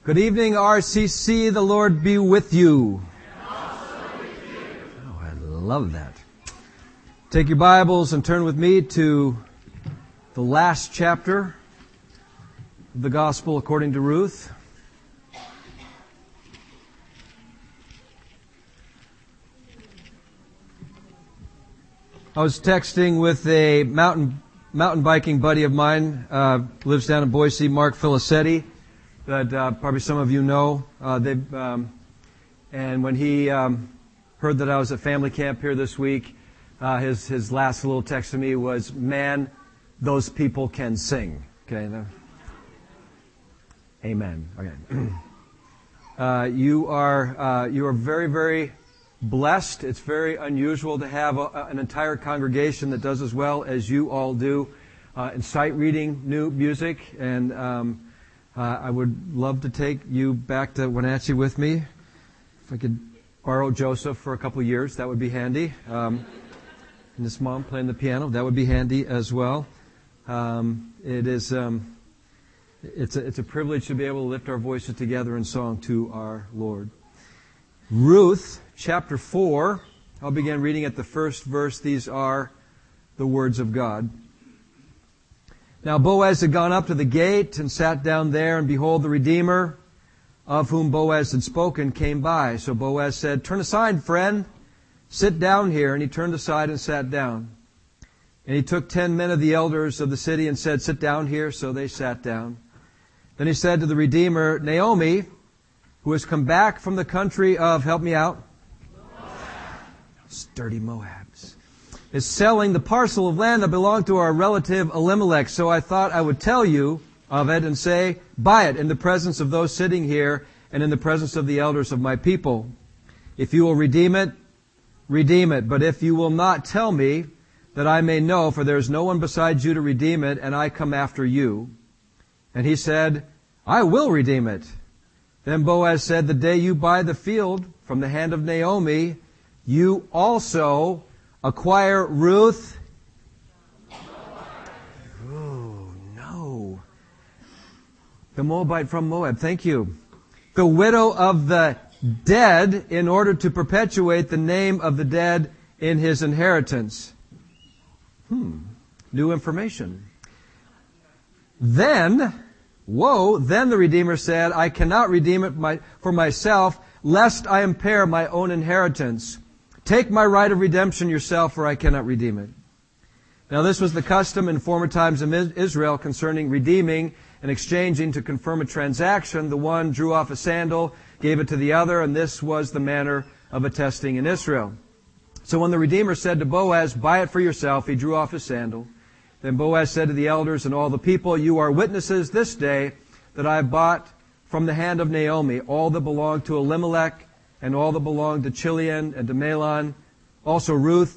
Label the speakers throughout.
Speaker 1: Good evening, RCC. The Lord be with you.
Speaker 2: And also with you.
Speaker 1: Oh, I love that. Take your Bibles and turn with me to the last chapter of the Gospel according to Ruth. I was texting with a mountain biking buddy of mine, lives down in Boise, Mark Filicetti, that probably some of you know. And when he heard that I was at family camp here this week, his last little text to me was, "Man, those people can sing." Okay. Amen. Okay. You are very, very blessed. It's very unusual to have an entire congregation that does as well as you all do in sight reading new music. And I would love to take you back to Wenatchee with me. If I could borrow Joseph for a couple of years, that would be handy. And his mom playing the piano, that would be handy as well. It's a privilege to be able to lift our voices together in song to our Lord. Ruth, chapter 4, I'll begin reading at the first verse. These are the words of God. Now Boaz had gone up to the gate and sat down there, and behold, the Redeemer, of whom Boaz had spoken, came by. So Boaz said, "Turn aside, friend, sit down here." And he turned aside and sat down. And he took 10 men of the elders of the city and said, "Sit down here." So they sat down. Then he said to the Redeemer, "Naomi, who has come back from the country of," help me out, sturdy Moabs, "is selling the parcel of land that belonged to our relative Elimelech. So I thought I would tell you of it and say, buy it in the presence of those sitting here and in the presence of the elders of my people. If you will redeem it, redeem it. But if you will not, tell me, that I may know, for there is no one besides you to redeem it, and I come after you." And he said, "I will redeem it." Then Boaz said, "The day you buy the field from the hand of Naomi, you also acquire Ruth." Oh, no. The Moabite from Moab. Thank you. "The widow of the dead, in order to perpetuate the name of the dead in his inheritance." New information. Then the Redeemer said, "I cannot redeem it for myself, lest I impair my own inheritance. Take my right of redemption yourself, for I cannot redeem it." Now this was the custom in former times in Israel concerning redeeming and exchanging. To confirm a transaction, the one drew off a sandal, gave it to the other, and this was the manner of attesting in Israel. So when the Redeemer said to Boaz, "Buy it for yourself," he drew off his sandal. Then Boaz said to the elders and all the people, "You are witnesses this day that I have bought from the hand of Naomi all that belonged to Elimelech and all that belonged to Chilion and to Mahlon, also Ruth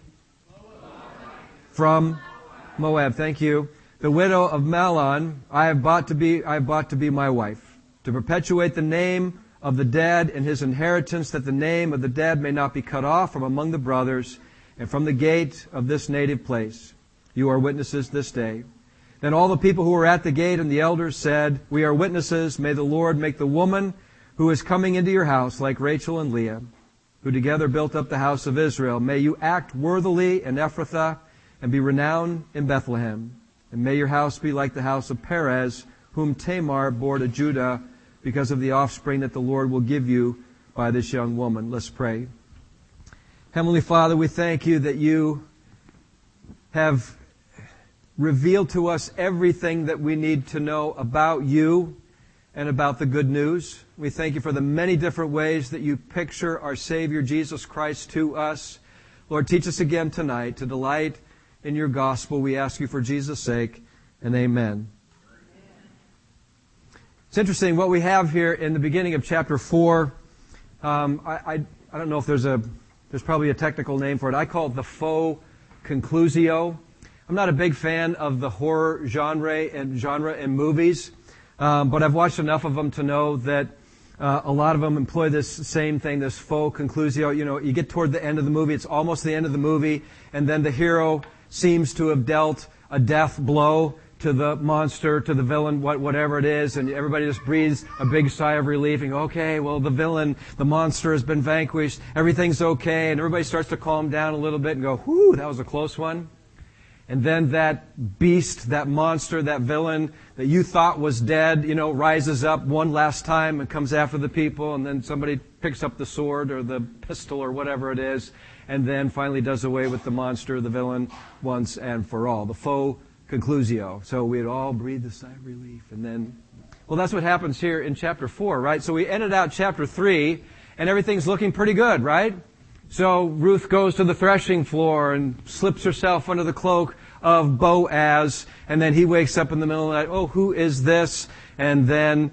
Speaker 1: from Moab." Thank you. "The widow of Mahlon I have bought to be my wife, to perpetuate the name of the dead in his inheritance, that the name of the dead may not be cut off from among the brothers and from the gate of this native place. You are witnesses this day." Then all the people who were at the gate and the elders said, "We are witnesses. May the Lord make the woman who is coming into your house like Rachel and Leah, who together built up the house of Israel. May you act worthily in Ephrathah and be renowned in Bethlehem. And may your house be like the house of Perez, whom Tamar bore to Judah, because of the offspring that the Lord will give you by this young woman." Let's pray. Heavenly Father, we thank you that you have revealed to us everything that we need to know about you and about the good news. We thank you for the many different ways that you picture our Savior Jesus Christ to us. Lord, teach us again tonight to delight in your gospel. We ask you for Jesus' sake, and amen. It's interesting what we have here in the beginning of chapter 4. I don't know if there's probably a technical name for it. I call it the faux conclusio. I'm not a big fan of the horror genre in movies, but I've watched enough of them to know that a lot of them employ this same thing, this faux conclusio. You know, you get toward the end of the movie, it's almost the end of the movie, and then the hero seems to have dealt a death blow to the monster, to the villain, whatever it is, and everybody just breathes a big sigh of relief and go, okay, well, the villain, the monster has been vanquished, everything's okay, and everybody starts to calm down a little bit and go, whew, that was a close one. And then that beast, that monster, that villain that you thought was dead, rises up one last time and comes after the people, and then somebody picks up the sword or the pistol or whatever it is, and then finally does away with the monster, the villain, once and for all. The faux conclusio. So we'd all breathe a sigh of relief. And then, well, that's what happens here in chapter 4, right? So we ended out chapter 3, and everything's looking pretty good, right? So Ruth goes to the threshing floor and slips herself under the cloak of Boaz, and then he wakes up in the middle of the night, oh, who is this? And then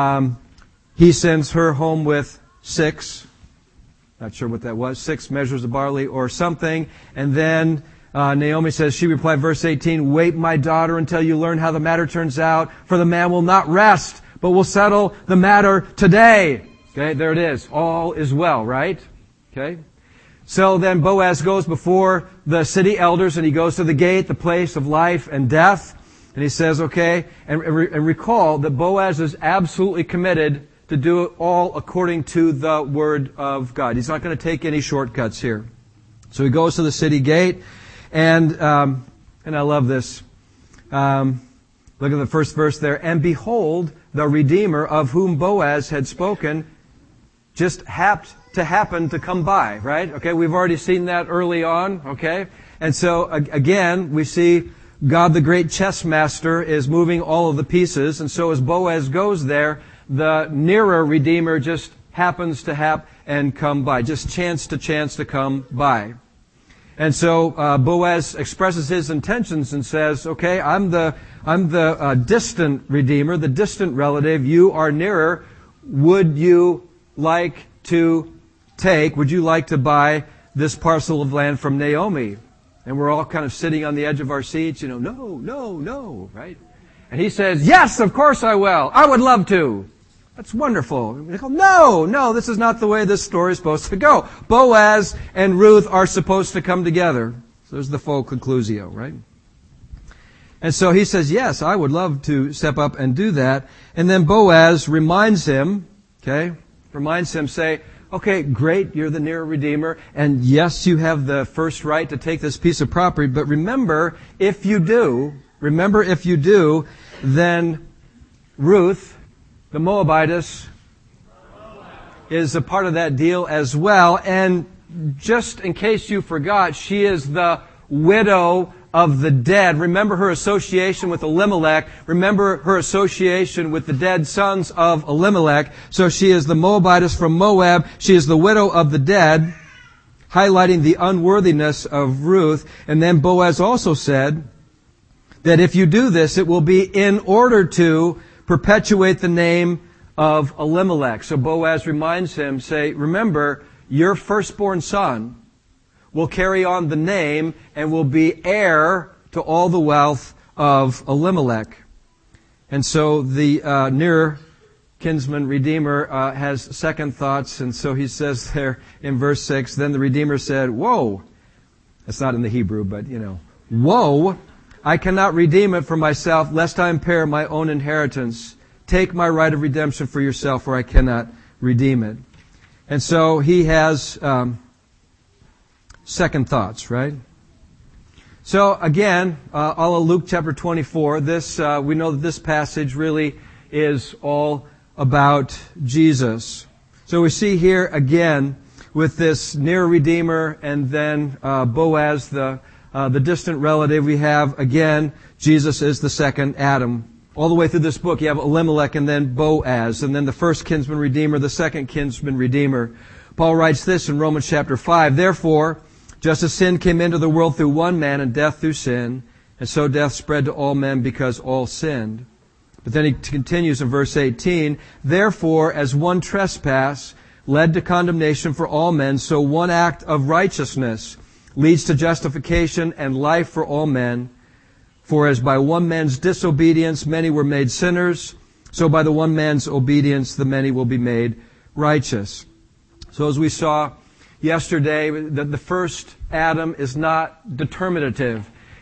Speaker 1: he sends her home with 6, not sure what that was, 6 measures of barley or something, and then Naomi says, she replied, verse 18, wait, my daughter, until you learn how the matter turns out, for the man will not rest, but will settle the matter today. Okay, there it is. All is well, right? Okay. So then Boaz goes before the city elders, and he goes to the gate, the place of life and death, and he says, okay, and recall that Boaz is absolutely committed to do it all according to the Word of God. He's not going to take any shortcuts here. So he goes to the city gate, and I love this. Look at the first verse there. And behold, the Redeemer of whom Boaz had spoken just happened to come by, right? Okay, we've already seen that early on, okay? And so, again, we see God the great chess master is moving all of the pieces, and so as Boaz goes there, the nearer Redeemer just happens to and come by, just chance to come by. And so Boaz expresses his intentions and says, okay, I'm the distant Redeemer, the distant relative. You are nearer. Would you like to buy this parcel of land from Naomi? And we're all kind of sitting on the edge of our seats, no, right? And he says, yes, of course I will. I would love to. That's wonderful. We go, no, this is not the way this story is supposed to go. Boaz and Ruth are supposed to come together. So there's the faux conclusio, right? And so he says, yes, I would love to step up and do that. And then Boaz reminds him, say, okay, great, you're the nearer Redeemer, and yes, you have the first right to take this piece of property, but remember, if you do, then Ruth, the Moabitess, is a part of that deal as well. And just in case you forgot, she is the widow of the dead. Remember her association with Elimelech. Remember her association with the dead sons of Elimelech. So she is the Moabitess from Moab. She is the widow of the dead, highlighting the unworthiness of Ruth. And then Boaz also said that if you do this, it will be in order to perpetuate the name of Elimelech. So Boaz reminds him, remember, your firstborn son will carry on the name and will be heir to all the wealth of Elimelech. And so the nearer kinsman Redeemer has second thoughts, and so he says there in verse 6, then the Redeemer said, whoa, that's not in the Hebrew, but whoa, I cannot redeem it for myself, lest I impair my own inheritance. Take my right of redemption for yourself, for I cannot redeem it. And so he has second thoughts, right? So again, all of Luke chapter 24, we know that this passage really is all about Jesus. So we see here again with this near Redeemer and then Boaz, the distant relative, we have again Jesus is the second Adam. All the way through this book, you have Elimelech and then Boaz, and then the first kinsman redeemer, the second kinsman redeemer. Paul writes this in Romans chapter 5, therefore, just as sin came into the world through one man and death through sin, and so death spread to all men because all sinned. But then he continues in verse 18, therefore, as one trespass led to condemnation for all men, so one act of righteousness leads to justification and life for all men. For as by one man's disobedience many were made sinners, so by the one man's obedience the many will be made righteous. So as we saw yesterday, the first Adam is not determinative.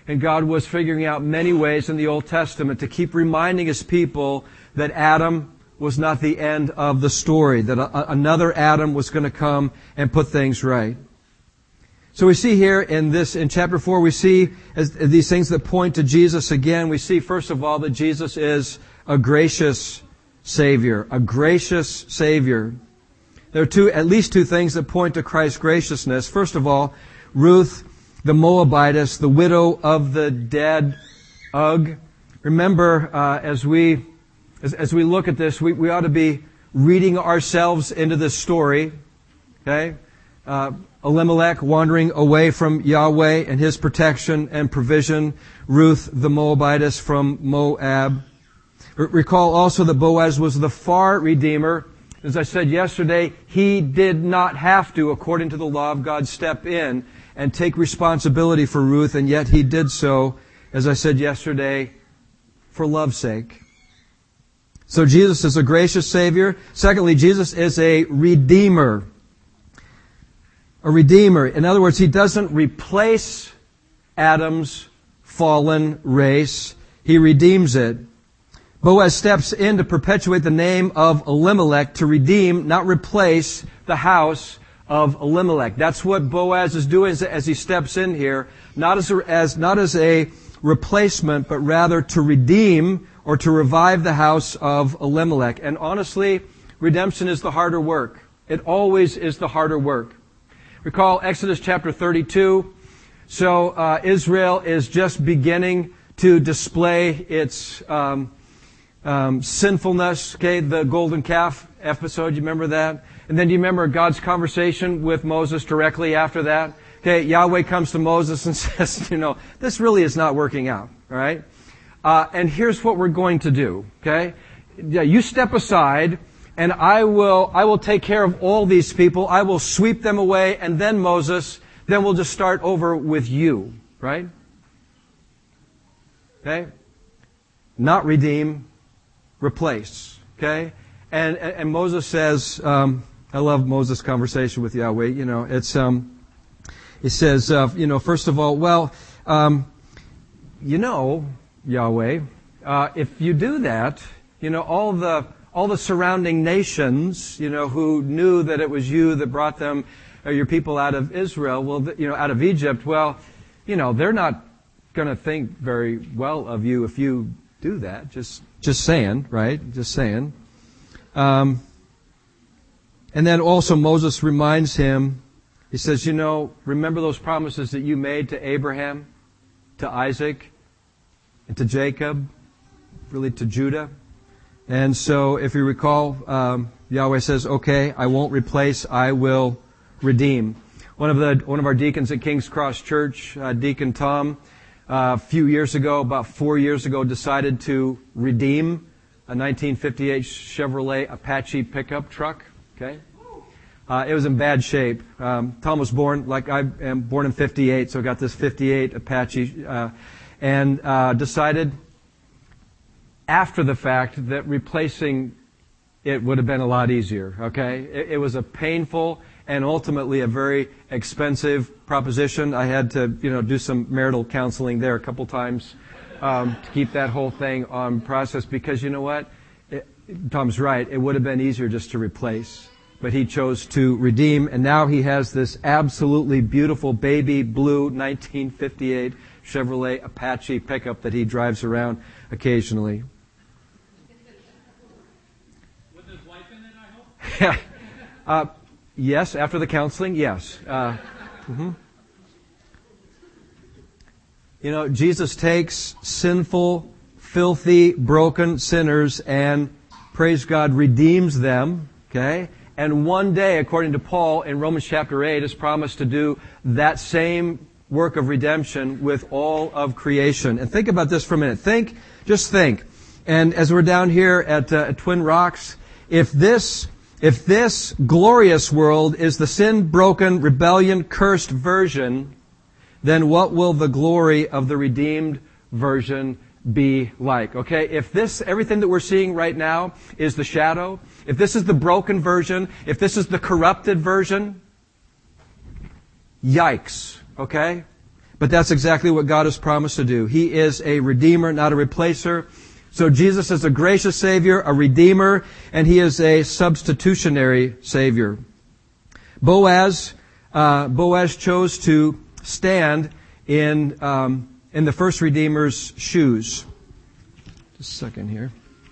Speaker 1: And God was figuring out many ways in the Old Testament to keep reminding His people that Adam was not the end of the story, that another Adam was going to come and put things right. So we see here in chapter 4, we see these things that point to Jesus again. We see, first of all, that Jesus is a gracious Savior. A gracious Savior. There are at least two things that point to Christ's graciousness. First of all, Ruth, the Moabitess, the widow of the dead Og. Remember, as we look at this, we ought to be reading ourselves into this story. Okay? Elimelech wandering away from Yahweh and His protection and provision. Ruth, the Moabitess from Moab. Recall also that Boaz was the far redeemer. As I said yesterday, he did not have to, according to the law of God, step in and take responsibility for Ruth, and yet he did so, as I said yesterday, for love's sake. So Jesus is a gracious Savior. Secondly, Jesus is a Redeemer. A Redeemer. In other words, He doesn't replace Adam's fallen race. He redeems it. Boaz steps in to perpetuate the name of Elimelech, to redeem, not replace, the house of Elimelech. That's what Boaz is doing as he steps in here, not as a replacement, but rather to redeem or to revive the house of Elimelech. And honestly, redemption is the harder work. It always is the harder work. Recall Exodus chapter 32. So Israel is just beginning to display its sinfulness. Okay, the golden calf episode, you remember that? And then do you remember God's conversation with Moses directly after that? Okay, Yahweh comes to Moses and says, this really is not working out, all right? And here's what we're going to do, okay? Yeah, you step aside, and I will take care of all these people. I will sweep them away, and then Moses, then we'll just start over with you, right? Okay? Not redeem, replace, okay? And Moses says, I love Moses' conversation with Yahweh. He says, first of all, Yahweh, if you do that, all the surrounding nations, who knew that it was you that brought them, your people out of Israel, out of Egypt, they're not going to think very well of you if you do that. Just saying, right? Just saying. And then also Moses reminds him, he says, remember those promises that you made to Abraham, to Isaac, and to Jacob, really to Judah. And so if you recall, Yahweh says, okay, I won't replace, I will redeem. One of our deacons at King's Cross Church, Deacon Tom, a few years ago, about 4 years ago, decided to redeem a 1958 Chevrolet Apache pickup truck. Okay, it was in bad shape. Tom was born, like I am, born in 58, so I got this 58 Apache, and decided after the fact that replacing it would have been a lot easier. Okay, it was a painful and ultimately a very expensive proposition. I had to, do some marital counseling there a couple times to keep that whole thing on process, because you know what? Tom's right. It would have been easier just to replace, but he chose to redeem, and now he has this absolutely beautiful baby blue 1958 Chevrolet Apache pickup that he drives around occasionally.
Speaker 2: With his wife in it, I hope?
Speaker 1: Yes, after the counseling, yes. Jesus takes sinful, filthy, broken sinners and, praise God, redeems them, okay? And one day, according to Paul in Romans chapter 8, is promised to do that same work of redemption with all of creation. And think about this for a minute. Just think. And as we're down here at Twin Rocks, if this glorious world is the sin-broken, rebellion-cursed version, then what will the glory of the redeemed version be like? Okay, if everything that we're seeing right now is the shadow, if this is the broken version, if this is the corrupted version, yikes, okay? But that's exactly what God has promised to do. He is a redeemer, not a replacer. So Jesus is a gracious Savior, a redeemer, and He is a substitutionary Savior. Boaz chose to stand in the first Redeemer's shoes. Just a second here.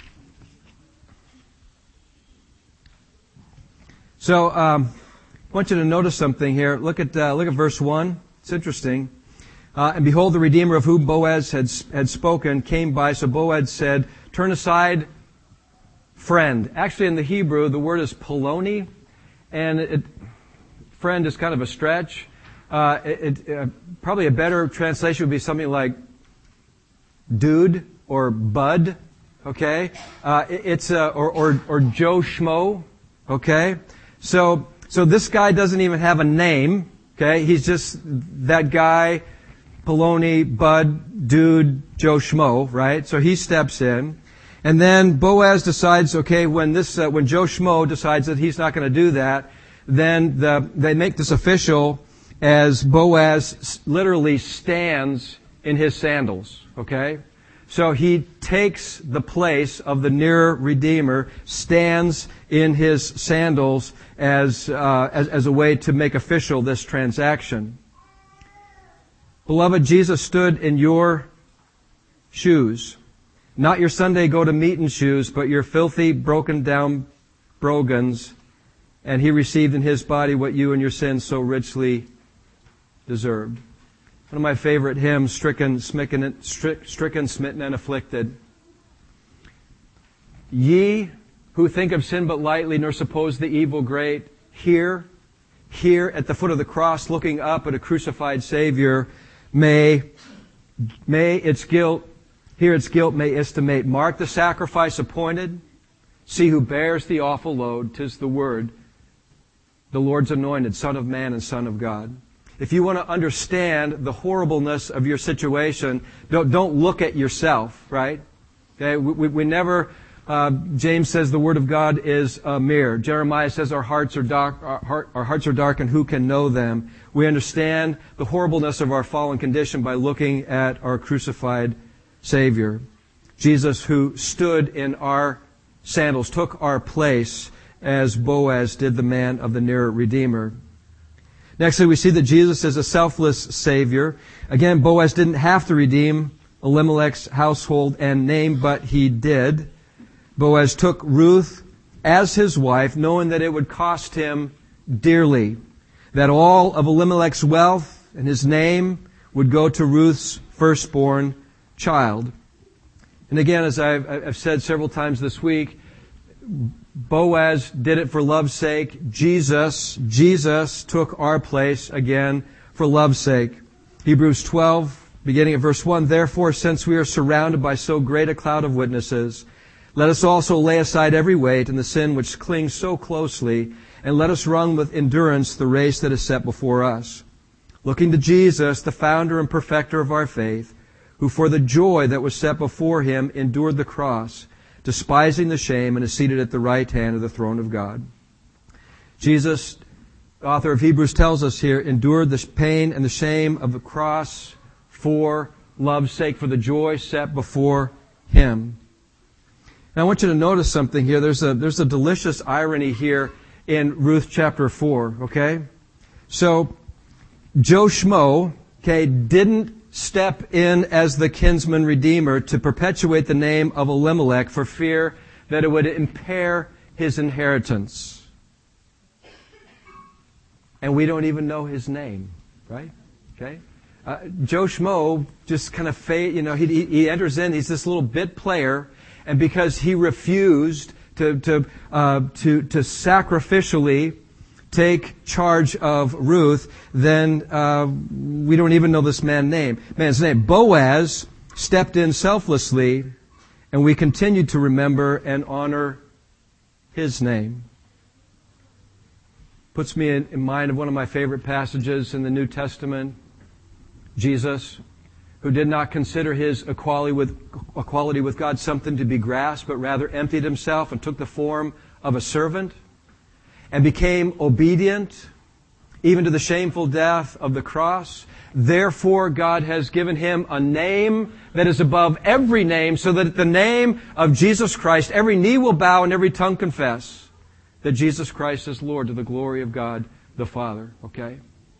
Speaker 1: So I want you to notice something here. Look at verse 1. It's interesting. And behold, the Redeemer of whom Boaz had spoken came by. So Boaz said, "Turn aside, friend." Actually, in the Hebrew, the word is poloni, and friend is kind of a stretch. Probably a better translation would be something like dude or bud. Okay, or Joe Schmo. Okay, so this guy doesn't even have a name. Okay, he's just that guy. Poloni, bud, dude, Joe Schmo, right? So he steps in. And then Boaz decides, okay, when Joe Schmo decides that he's not going to do that, then they make this official as Boaz literally stands in his sandals, okay? So he takes the place of the nearer Redeemer, stands in his sandals as a way to make official this transaction. Beloved, Jesus stood in your shoes. Not your Sunday go-to-meeting shoes, but your filthy, broken down brogans. And He received in His body what you and your sins so richly deserved. One of my favorite hymns, stricken, smitten, and afflicted. Ye who think of sin but lightly, nor suppose the evil great, here at the foot of the cross, looking up at a crucified Savior, may its guilt may estimate. Mark the sacrifice appointed. See who bears the awful load. 'Tis the Word, the Lord's anointed, Son of Man and Son of God. If you want to understand the horribleness of your situation, don't look at yourself, right? Okay, we never. James says the Word of God is a mirror. Jeremiah says our hearts are dark. Our hearts are dark, and who can know them? We understand the horribleness of our fallen condition by looking at our crucified Savior. Jesus, who stood in our sandals, took our place as Boaz did the man of the nearer Redeemer. Nextly, we see that Jesus is a selfless Savior. Again, Boaz didn't have to redeem Elimelech's household and name, but he did. Boaz took Ruth as his wife, knowing that it would cost him dearly, that all of Elimelech's wealth and his name would go to Ruth's firstborn child. And again, as I've said several times this week, Boaz did it for love's sake. Jesus took our place again for love's sake. Hebrews 12, beginning at verse 1, "Therefore, since we are surrounded by so great a cloud of witnesses, let us also lay aside every weight and the sin which clings so closely, and let us run with endurance the race that is set before us. Looking to Jesus, the founder and perfecter of our faith, who for the joy that was set before Him endured the cross, despising the shame, and is seated at the right hand of the throne of God." Jesus, the author of Hebrews, tells us here, endured the pain and the shame of the cross for love's sake, for the joy set before Him. Now I want you to notice something here. There's a delicious irony here in Ruth chapter 4, okay? So, Joe Schmo, okay, didn't step in as the kinsman redeemer to perpetuate the name of Elimelech for fear that it would impair his inheritance. And we don't even know his name, right? Okay? Joe Schmo just kind of he enters in, he's this little bit player, and because he refused to sacrificially take charge of Ruth, then we don't even know this man's name. Boaz stepped in selflessly, and we continue to remember and honor his name. Puts me in mind of one of my favorite passages in the New Testament. Jesus, who did not consider his equality with God something to be grasped, but rather emptied himself and took the form of a servant and became obedient, even to the shameful death of the cross. Therefore, God has given him a name that is above every name, so that at the name of Jesus Christ, every knee will bow and every tongue confess that Jesus Christ is Lord, to the glory of God the Father. Okay?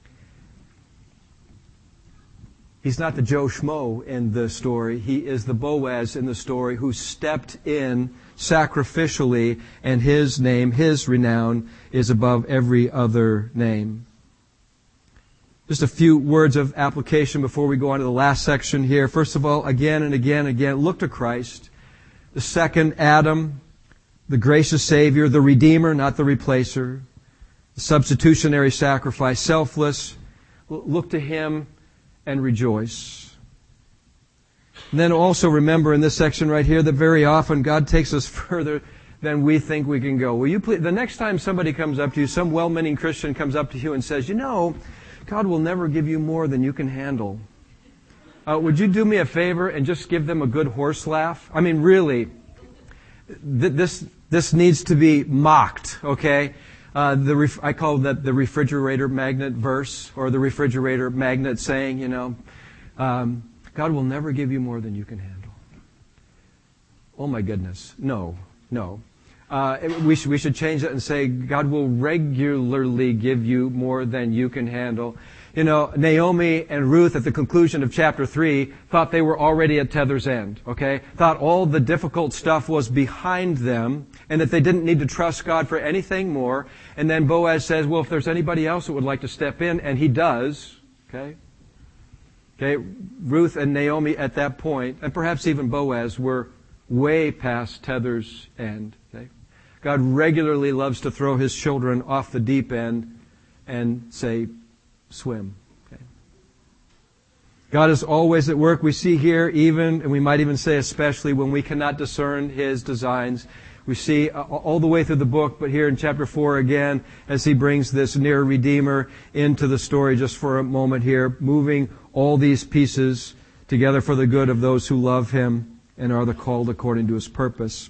Speaker 1: He's not the Joe Schmo in the story. He is the Boaz in the story who stepped in sacrificially, and his name, his renown, is above every other name. Just a few words of application before we go on to the last section here. First of all, again and again and again, look to Christ, the second Adam, the gracious Savior, the Redeemer, not the replacer, the substitutionary sacrifice, selfless. Look to Him and rejoice. And then also remember in this section right here that very often God takes us further than we think we can go. Will you please, the next time somebody comes up to you, some well-meaning Christian comes up to you and says, God will never give you more than you can handle. Would you do me a favor and just give them a good horse laugh? I mean, really, this needs to be mocked, okay? I call that the refrigerator magnet verse, or the refrigerator magnet saying, God will never give you more than you can handle. Oh my goodness. No. We should change it and say, God will regularly give you more than you can handle. Naomi and Ruth at the conclusion of chapter 3 thought they were already at tether's end, okay? Thought all the difficult stuff was behind them and that they didn't need to trust God for anything more. And then Boaz says, well, if there's anybody else that would like to step in, and he does, okay? Ruth and Naomi at that point, and perhaps even Boaz, were way past tether's end, okay? God regularly loves to throw His children off the deep end and say, swim. Okay. God is always at work. We see here even, and we might even say especially, when we cannot discern His designs. We see all the way through the book, but here in chapter 4 again, as He brings this near Redeemer into the story just for a moment here, moving all these pieces together for the good of those who love Him and are the called according to His purpose.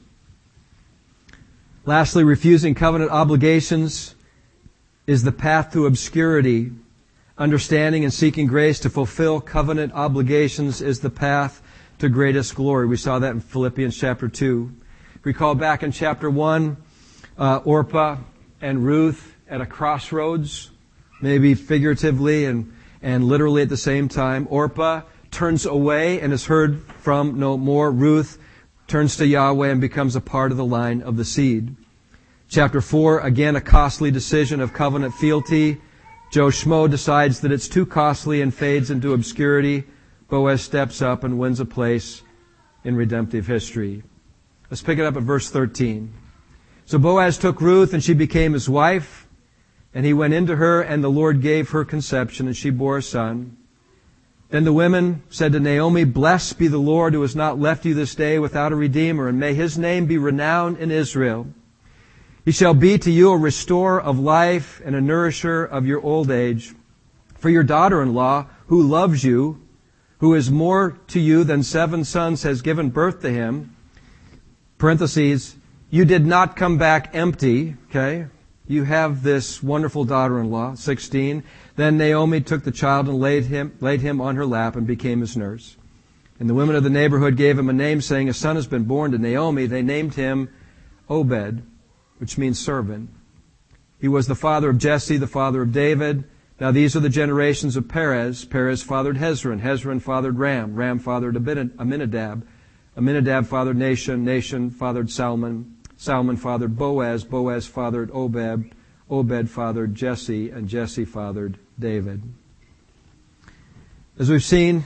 Speaker 1: Lastly, refusing covenant obligations is the path to obscurity. Understanding and seeking grace to fulfill covenant obligations is the path to greatest glory. We saw that in Philippians chapter 2. Recall back in chapter 1, Orpah and Ruth at a crossroads, maybe figuratively and literally at the same time. Orpah turns away and is heard from no more. Ruth turns to Yahweh and becomes a part of the line of the seed. Chapter 4, again a costly decision of covenant fealty. Joe Schmo decides that it's too costly and fades into obscurity. Boaz steps up and wins a place in redemptive history. Let's pick it up at verse 13. So Boaz took Ruth, and she became his wife, and he went into her, and the Lord gave her conception, and she bore a son. Then the women said to Naomi, "Blessed be the Lord who has not left you this day without a redeemer, and may His name be renowned in Israel. He shall be to you a restorer of life and a nourisher of your old age. For your daughter-in-law, who loves you, who is more to you than 7 sons, has given birth to him." Parentheses, you did not come back empty, okay? You have this wonderful daughter-in-law. 16. Then Naomi took the child and laid him on her lap and became his nurse. And the women of the neighborhood gave him a name, saying, "A son has been born to Naomi." They named him Obed, which means servant. He was the father of Jesse, the father of David. Now these are the generations of Perez. Perez fathered Hezron. Hezron fathered Ram. Ram fathered Aminadab. Aminadab fathered Nahshon. Nahshon fathered Salmon. Salmon fathered Boaz. Boaz fathered Obed. Obed fathered Jesse. And Jesse fathered David. As we've seen,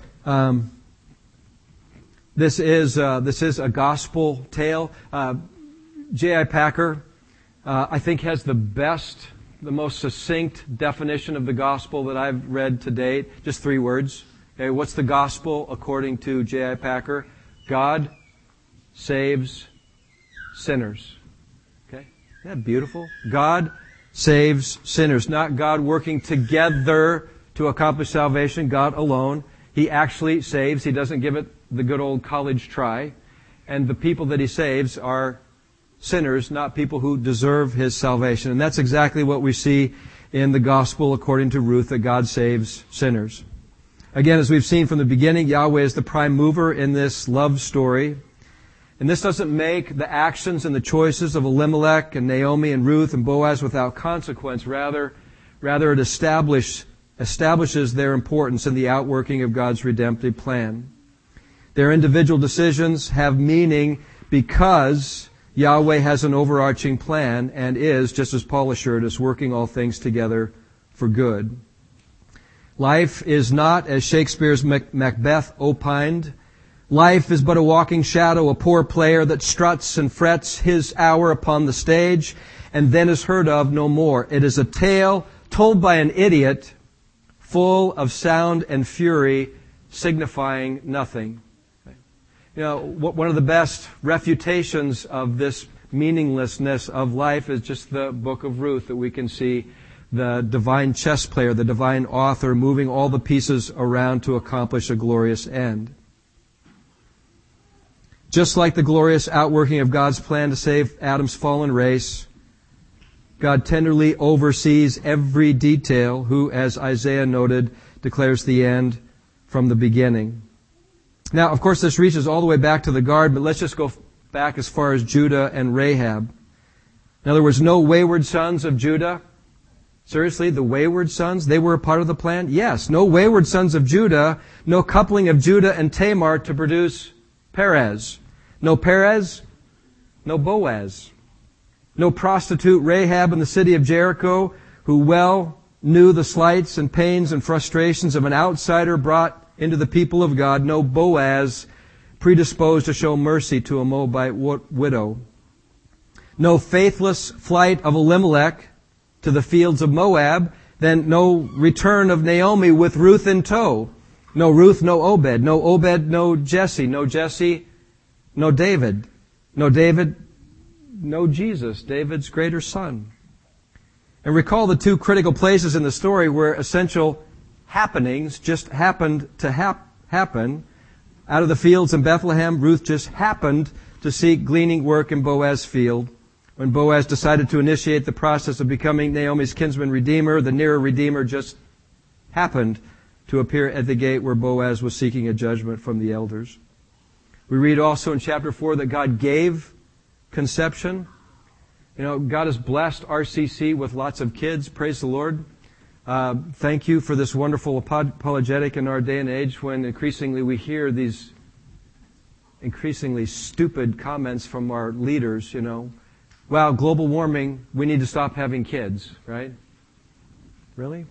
Speaker 1: this is a gospel tale. J.I. Packer, I think, has the most succinct definition of the gospel that I've read to date. Just 3 words. Okay, what's the gospel according to J.I. Packer? God saves sinners. Okay, isn't that beautiful? God saves sinners. Not God working together to accomplish salvation, God alone. He actually saves. He doesn't give it the good old college try. And the people that He saves are sinners, not people who deserve His salvation. And that's exactly what we see in the gospel according to Ruth that God saves sinners. Again, as we've seen from the beginning, Yahweh is the prime mover in this love story. And this doesn't make the actions and the choices of Elimelech and Naomi and Ruth and Boaz without consequence. Rather it establishes their importance in the outworking of God's redemptive plan. Their individual decisions have meaning because Yahweh has an overarching plan and is, just as Paul assured us, working all things together for good. Life is not, as Shakespeare's Macbeth opined, life is but a walking shadow, a poor player that struts and frets his hour upon the stage and then is heard of no more. It is a tale told by an idiot, full of sound and fury, signifying nothing. You know, one of the best refutations of this meaninglessness of life is just the book of Ruth, that we can see the divine chess player, the divine author, moving all the pieces around to accomplish a glorious end. Just like the glorious outworking of God's plan to save Adam's fallen race, God tenderly oversees every detail, who, as Isaiah noted, declares the end from the beginning. Now, of course, this reaches all the way back to the garden, but let's just go back as far as Judah and Rahab. In other words, no wayward sons of Judah. Seriously, the wayward sons, they were a part of the plan? Yes, no wayward sons of Judah, no coupling of Judah and Tamar to produce Perez. No Perez, no Boaz. No prostitute Rahab in the city of Jericho, who well knew the slights and pains and frustrations of an outsider brought into the people of God. No Boaz, predisposed to show mercy to a Moabite widow. No faithless flight of Elimelech to the fields of Moab, then no return of Naomi with Ruth in tow. No Ruth, no Obed. No Obed, no Jesse. No Jesse, no David. No David, no Jesus, David's greater son. And recall the two critical places in the story where essential happenings just happened to happen. Out of the fields in Bethlehem, Ruth just happened to seek gleaning work in Boaz's field. When Boaz decided to initiate the process of becoming Naomi's kinsman redeemer, the nearer redeemer just happened to appear at the gate where Boaz was seeking a judgment from the elders. We read also in chapter 4 that God gave conception. You know, God has blessed RCC with lots of kids. Praise the Lord. Thank you for this wonderful apologetic in our day and age when increasingly we hear these increasingly stupid comments from our leaders, you know. Wow, global warming, we need to stop having kids, right? Really?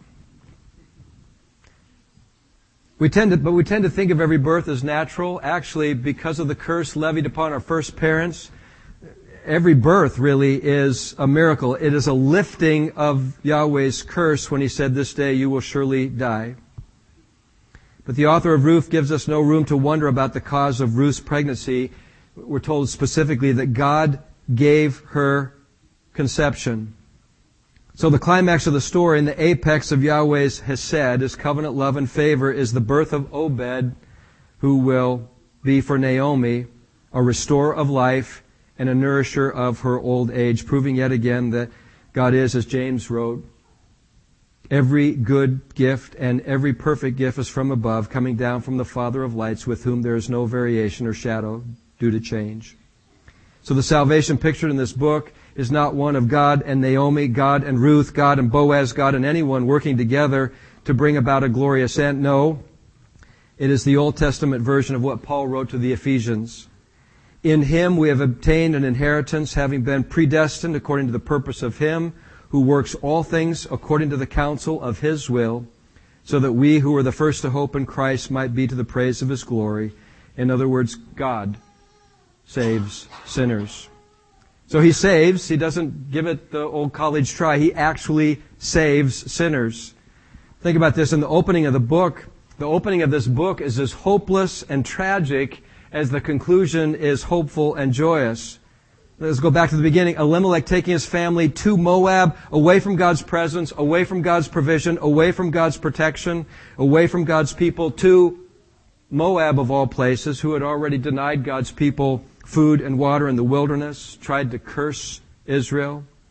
Speaker 1: We tend to think of every birth as natural. Actually, because of the curse levied upon our first parents, every birth really is a miracle. It is a lifting of Yahweh's curse when He said, "This day you will surely die." But the author of Ruth gives us no room to wonder about the cause of Ruth's pregnancy. We're told specifically that God gave her conception. So the climax of the story and the apex of Yahweh's Hesed, His covenant love and favor, is the birth of Obed, who will be for Naomi a restorer of life and a nourisher of her old age, proving yet again that God is, as James wrote, every good gift and every perfect gift is from above, coming down from the Father of lights, with whom there is no variation or shadow due to change. So the salvation pictured in this book is not one of God and Naomi, God and Ruth, God and Boaz, God and anyone working together to bring about a glorious end. No, it is the Old Testament version of what Paul wrote to the Ephesians. In Him we have obtained an inheritance, having been predestined according to the purpose of Him who works all things according to the counsel of His will, so that we who were the first to hope in Christ might be to the praise of His glory. In other words, God saves sinners. So He saves. He doesn't give it the old college try. He actually saves sinners. Think about this. In the opening of this book is as hopeless and tragic as the conclusion is hopeful and joyous. Let's go back to the beginning. Elimelech taking his family to Moab, away from God's presence, away from God's provision, away from God's protection, away from God's people, to Moab of all places, who had already denied God's people food and water in the wilderness, tried to curse Israel.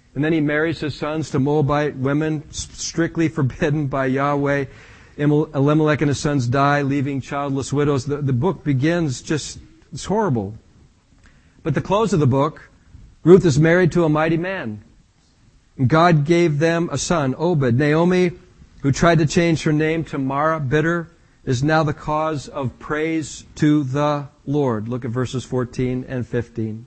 Speaker 1: And then he marries his sons to Moabite women, strictly forbidden by Yahweh. Elimelech and his sons die, leaving childless widows. The book begins it's horrible. But the close of the book, Ruth is married to a mighty man. And God gave them a son, Obed. Naomi, who tried to change her name to Mara, bitter, is now the cause of praise to the Lord. Look at verses 14 and 15.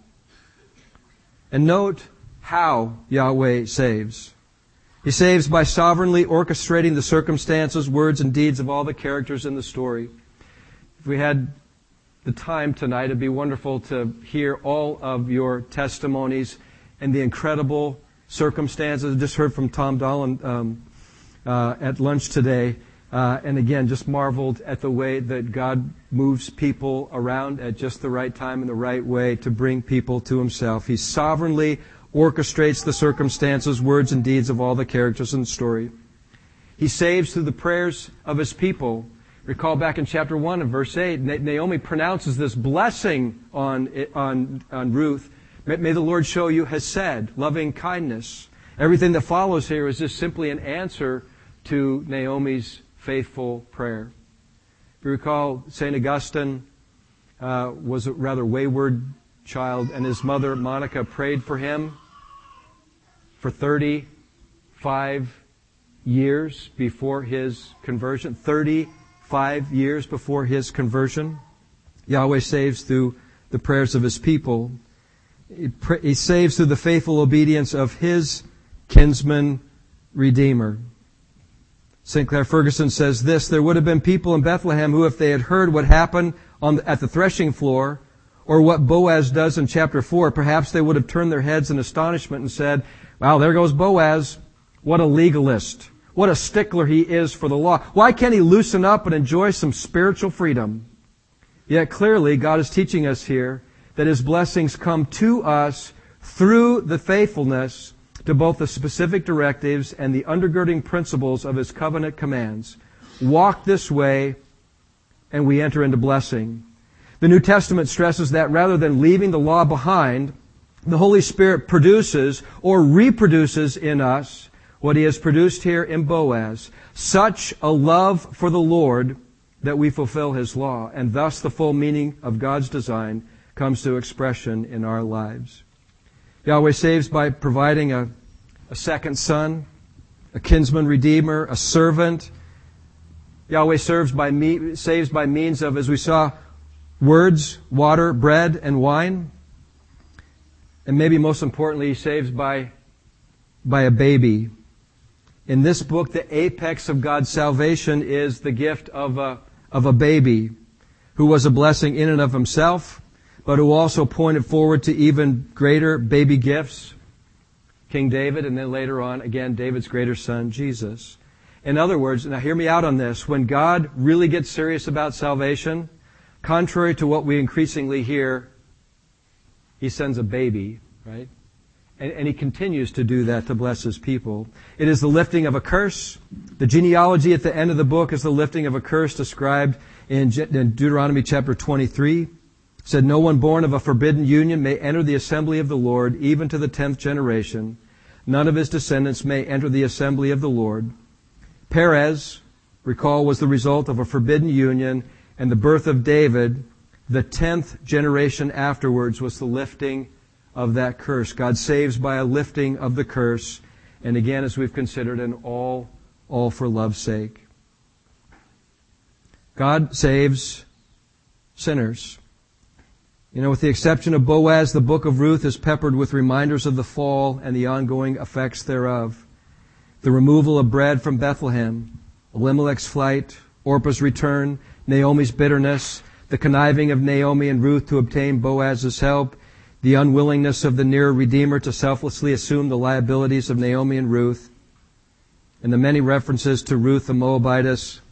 Speaker 1: And note how Yahweh saves. He saves by sovereignly orchestrating the circumstances, words, and deeds of all the characters in the story. If we had the time tonight, it'd be wonderful to hear all of your testimonies and the incredible circumstances. I just heard from Tom Dolan at lunch today. And again, just marveled at the way that God moves people around at just the right time and the right way to bring people to Himself. He sovereignly orchestrates the circumstances, words, and deeds of all the characters in the story. He saves through the prayers of His people. Recall back in chapter 1 and verse 8, Naomi pronounces this blessing on Ruth. May the Lord show you Hesed, loving kindness. Everything that follows here is just simply an answer to Naomi's faithful prayer. If you recall, St. Augustine was a rather wayward child, and his mother, Monica, prayed for him for 35 years before his conversion. 35 years before his conversion. Yahweh saves through the prayers of His people. He saves through the faithful obedience of His kinsman Redeemer. St. Clair Ferguson says this: there would have been people in Bethlehem who, if they had heard what happened at the threshing floor, or what Boaz does in chapter 4, perhaps they would have turned their heads in astonishment and said, wow, there goes Boaz. What a legalist. What a stickler he is for the law. Why can't he loosen up and enjoy some spiritual freedom? Yet clearly, God is teaching us here that His blessings come to us through the faithfulness to both the specific directives and the undergirding principles of His covenant commands. Walk this way, and we enter into blessing. The New Testament stresses that rather than leaving the law behind, the Holy Spirit produces or reproduces in us what He has produced here in Boaz, such a love for the Lord that we fulfill His law, and thus the full meaning of God's design comes to expression in our lives. Yahweh saves by providing a second son, a kinsman redeemer, a servant. Yahweh saves by means of, as we saw, words, water, bread, and wine. And maybe most importantly, He saves by a baby. In this book, the apex of God's salvation is the gift of a baby who was a blessing in and of himself, but who also pointed forward to even greater baby gifts, King David, and then later on, again, David's greater son, Jesus. In other words, now hear me out on this, when God really gets serious about salvation, contrary to what we increasingly hear, He sends a baby, right? And He continues to do that to bless His people. It is the lifting of a curse. The genealogy at the end of the book is the lifting of a curse described in Deuteronomy chapter 23. It said, no one born of a forbidden union may enter the assembly of the Lord, even to the 10th generation. None of his descendants may enter the assembly of the Lord. Perez, recall, was the result of a forbidden union, and the birth of David, the 10th generation afterwards, was the lifting of that curse. God saves by a lifting of the curse, and again, as we've considered, an all for love's sake. God saves sinners. With the exception of Boaz, the book of Ruth is peppered with reminders of the fall and the ongoing effects thereof. The removal of bread from Bethlehem, Elimelech's flight, Orpah's return, Naomi's bitterness, the conniving of Naomi and Ruth to obtain Boaz's help, the unwillingness of the near Redeemer to selflessly assume the liabilities of Naomi and Ruth, and the many references to Ruth the Moabitess.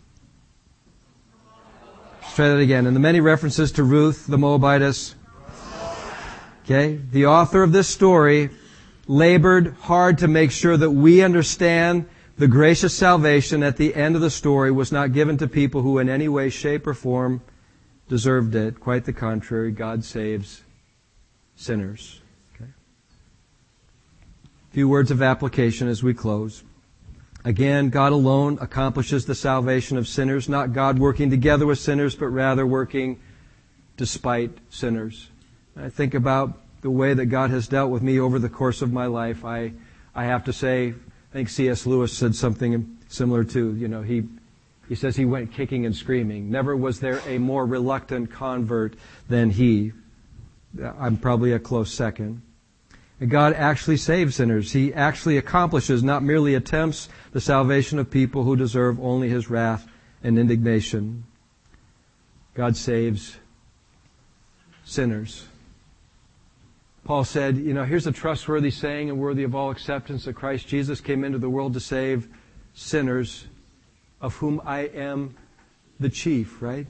Speaker 1: Let's try that again. And the many references to Ruth the Moabitess. Okay? The author of this story labored hard to make sure that we understand the gracious salvation at the end of the story was not given to people who in any way, shape, or form deserved it. Quite the contrary. God saves sinners. Okay? A few words of application as we close. Again, God alone accomplishes the salvation of sinners, not God working together with sinners, but rather working despite sinners. I think about the way that God has dealt with me over the course of my life. I have to say, I think C.S. Lewis said something similar to, he says he went kicking and screaming. Never was there a more reluctant convert than he. I'm probably a close second. And God actually saves sinners. He actually accomplishes, not merely attempts, the salvation of people who deserve only His wrath and indignation. God saves sinners. Paul said, here's a trustworthy saying and worthy of all acceptance, that Christ Jesus came into the world to save sinners, of whom I am the chief, right?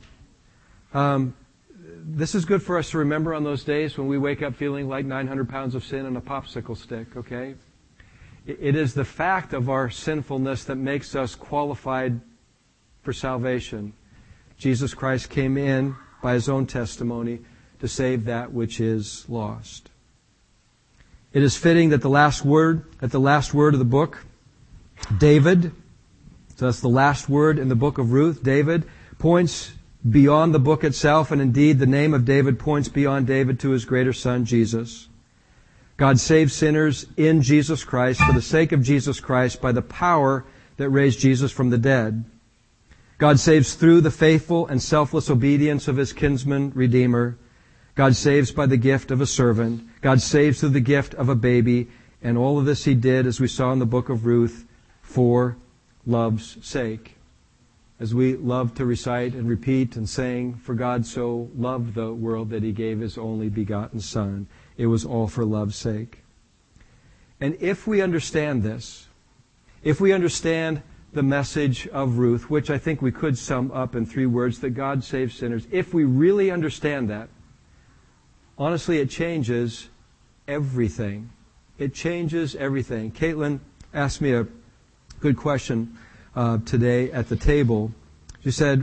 Speaker 1: This is good for us to remember on those days when we wake up feeling like 900 pounds of sin on a popsicle stick, okay? It is the fact of our sinfulness that makes us qualified for salvation. Jesus Christ came in by His own testimony to save that which is lost. It is fitting that at the last word of the book, David, so that's the last word in the book of Ruth, David points beyond the book itself, and indeed the name of David points beyond David to his greater son, Jesus. God saves sinners in Jesus Christ for the sake of Jesus Christ by the power that raised Jesus from the dead. God saves through the faithful and selfless obedience of His kinsman Redeemer. God saves by the gift of a servant. God saves through the gift of a baby. And all of this He did, as we saw in the book of Ruth, for love's sake. As we love to recite and repeat and sing, for God so loved the world that He gave His only begotten Son. It was all for love's sake. And if we understand this, if we understand the message of Ruth, which I think we could sum up in 3 words, that God saves sinners, if we really understand that, honestly, it changes everything. It changes everything. Caitlin asked me a good question today at the table. She said,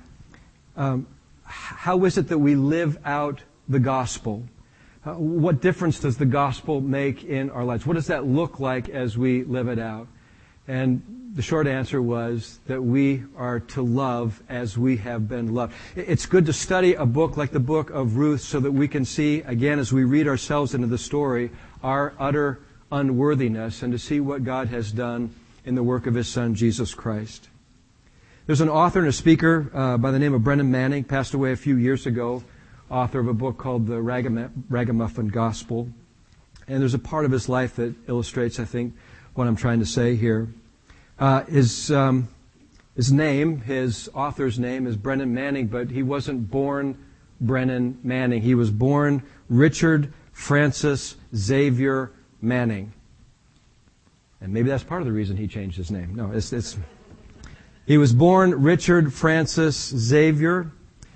Speaker 1: how is it that we live out the gospel? What difference does the gospel make in our lives? What does that look like as we live it out? And the short answer was that we are to love as we have been loved. It's good to study a book like the book of Ruth so that we can see, again, as we read ourselves into the story, our utter unworthiness, and to see what God has done in the work of His Son, Jesus Christ. There's an author and a speaker by the name of Brennan Manning, passed away a few years ago, author of a book called The Ragamuffin Gospel. And there's a part of his life that illustrates, I think, what I'm trying to say here. His name, his author's name is Brennan Manning, but he wasn't born Brennan Manning. He was born Richard Francis Xavier Manning. And maybe that's part of the reason he changed his name. No, he was born Richard Francis Xavier.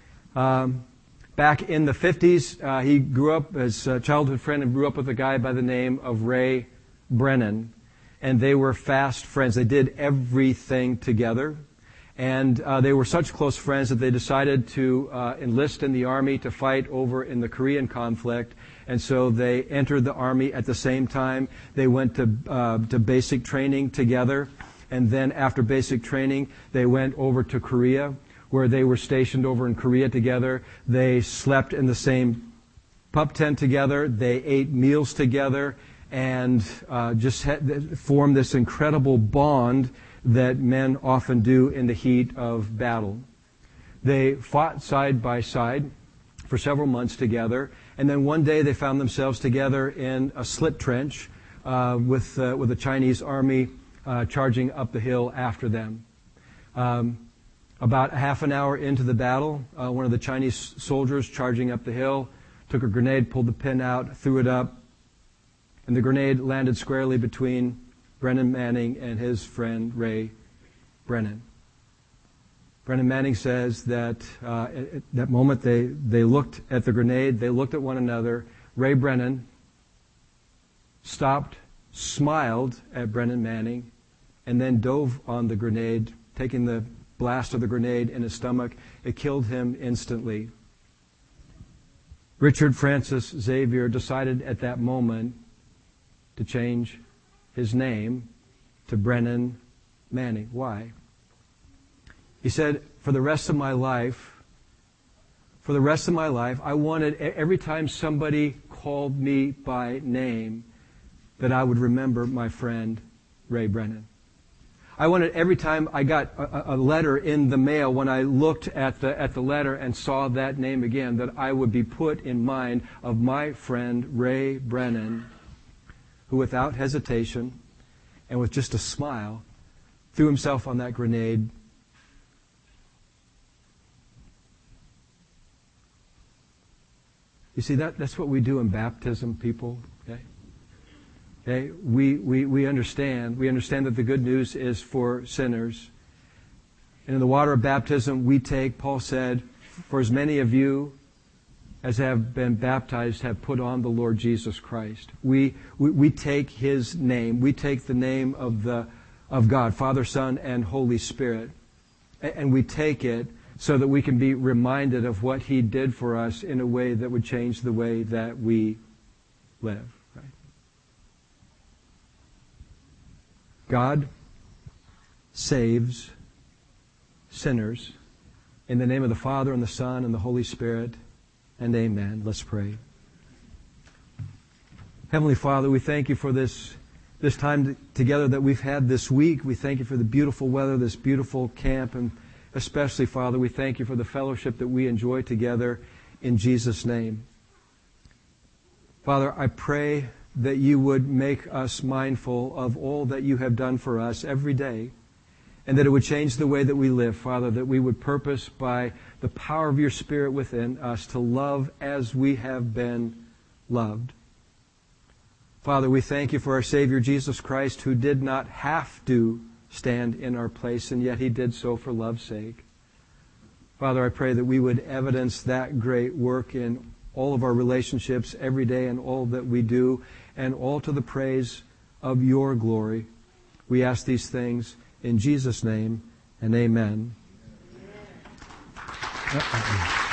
Speaker 1: Back in the 50s, he grew up, his childhood friend, and grew up with a guy by the name of Ray Brennan. And they were fast friends. They did everything together. And they were such close friends that they decided to enlist in the Army to fight over in the Korean conflict. And so they entered the Army at the same time. They went to basic training together. And then after basic training, they went over to Korea, where they were stationed over in Korea together. They slept in the same pup tent together. They ate meals together, and just formed this incredible bond that men often do in the heat of battle. They fought side by side for several months together, and then one day they found themselves together in a slit trench with the Chinese army charging up the hill after them. About half an hour into the battle, one of the Chinese soldiers charging up the hill took a grenade, pulled the pin out, threw it up, and the grenade landed squarely between Brennan Manning and his friend Ray Brennan. Brennan Manning says that at that moment they looked at the grenade, they looked at one another. Ray Brennan stopped, smiled at Brennan Manning, and then dove on the grenade, taking the blast of the grenade in his stomach. It killed him instantly. Richard Francis Xavier decided at that moment to change his name to Brennan Manning. Why? He said, for the rest of my life, I wanted every time somebody called me by name that I would remember my friend Ray Brennan. I wanted every time I got a letter in the mail, when I looked at the letter and saw that name again, that I would be put in mind of my friend Ray Brennan, who without hesitation and with just a smile threw himself on that grenade. You see, that's what we do in baptism, people. Okay? Okay? We understand. We understand that the good news is for sinners. And in the water of baptism, we take, Paul said, for as many of you as have been baptized have put on the Lord Jesus Christ. We take His name. We take the name of God, Father, Son, and Holy Spirit. And we take it so that we can be reminded of what He did for us in a way that would change the way that we live. Right? God saves sinners in the name of the Father and the Son and the Holy Spirit, and amen. Let's pray. Heavenly Father, we thank You for this time together that we've had this week. We thank You for the beautiful weather, this beautiful camp, and especially, Father, we thank You for the fellowship that we enjoy together in Jesus' name. Father, I pray that You would make us mindful of all that You have done for us every day, and that it would change the way that we live, Father, that we would purpose by the power of Your Spirit within us to love as we have been loved. Father, we thank You for our Savior Jesus Christ, who did not have to stand in our place, and yet He did so for love's sake. Father, I pray that we would evidence that great work in all of our relationships every day and all that we do, and all to the praise of Your glory. We ask these things in Jesus' name, and amen.